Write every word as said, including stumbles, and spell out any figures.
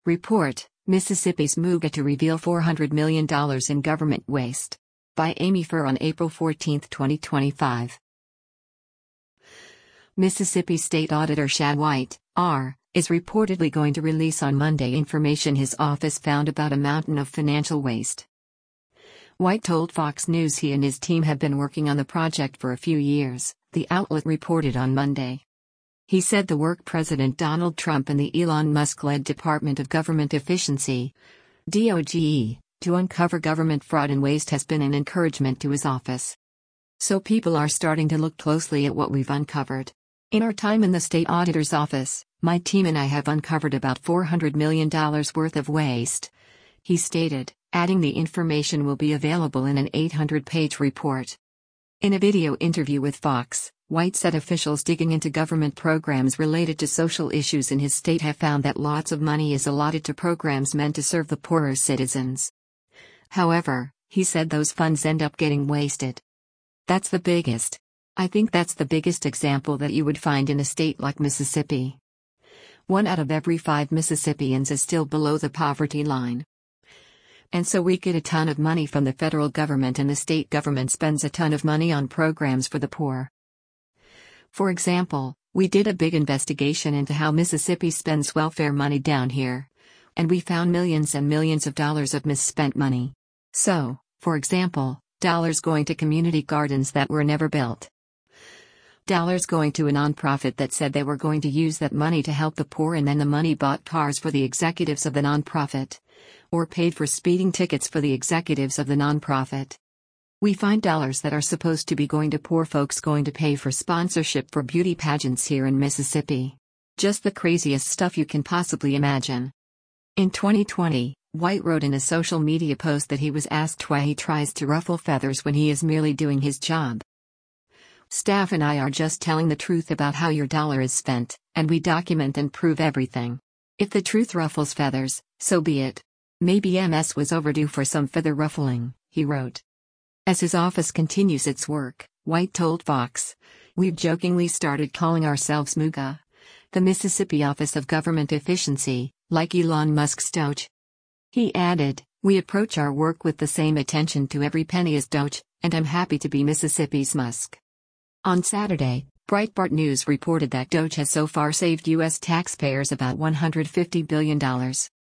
Report, Mississippi's MUGA to reveal four hundred million dollars in government waste. By Amy Furr on April fourteenth, twenty twenty-five. Mississippi State Auditor Shad White, R., is reportedly going to release on Monday information his office found about a mountain of financial waste. White told Fox News he and his team have been working on the project for a few years, the outlet reported on Monday. He said the work President Donald Trump and the Elon Musk-led Department of Government Efficiency, D O G E, to uncover government fraud and waste has been an encouragement to his office. So people are starting to look closely at what we've uncovered. In our time in the state auditor's office, my team and I have uncovered about four hundred million dollars worth of waste, he stated, adding the information will be available in an eight hundred page report. In a video interview with Fox, White said officials digging into government programs related to social issues in his state have found that lots of money is allotted to programs meant to serve the poorer citizens. However, he said those funds end up getting wasted. That's the biggest. I think that's the biggest example that you would find in a state like Mississippi. One out of every five Mississippians is still below the poverty line. And so we get a ton of money from the federal government and the state government spends a ton of money on programs for the poor. For example, we did a big investigation into how Mississippi spends welfare money down here. And we found millions and millions of dollars of misspent money. So, for example, dollars going to community gardens that were never built. Dollars going to a nonprofit that said they were going to use that money to help the poor and then the money bought cars for the executives of the nonprofit. Or paid for speeding tickets for the executives of the nonprofit. We find dollars that are supposed to be going to poor folks going to pay for sponsorship for beauty pageants here in Mississippi. Just the craziest stuff you can possibly imagine. In twenty twenty, White wrote in a social media post that he was asked why he tries to ruffle feathers when he is merely doing his job. Staff and I are just telling the truth about how your dollar is spent, and we document and prove everything. If the truth ruffles feathers, so be it. Maybe M S was overdue for some feather ruffling, he wrote. As his office continues its work, White told Fox, we've jokingly started calling ourselves MUGA, the Mississippi Office of Government Efficiency, like Elon Musk's Doge. He added, we approach our work with the same attention to every penny as Doge, and I'm happy to be Mississippi's Musk. On Saturday, Breitbart News reported that Doge has so far saved U S taxpayers about one hundred fifty billion dollars.